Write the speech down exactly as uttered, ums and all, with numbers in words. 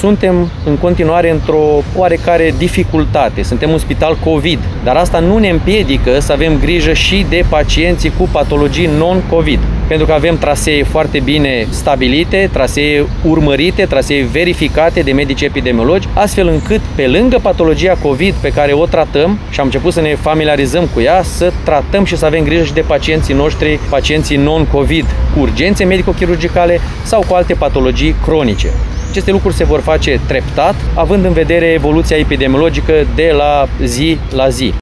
suntem în continuare într-o oarecare dificultate. Suntem un spital COVID, dar asta nu ne împiedică să avem grijă și de pacienții cu patologii non-COVID. Pentru că avem trasee foarte bine stabilite, trasee urmărite, trasee verificate de medici epidemiologi, astfel încât pe lângă patologia COVID pe care o tratăm și am început să ne familiarizăm cu ea, să tratăm și să avem grijă și de pacienții noștri, pacienții non-COVID cu urgențe medico-chirurgicale sau cu alte patologii cronice. Aceste lucruri se vor face treptat, având în vedere evoluția epidemiologică de la zi la zi.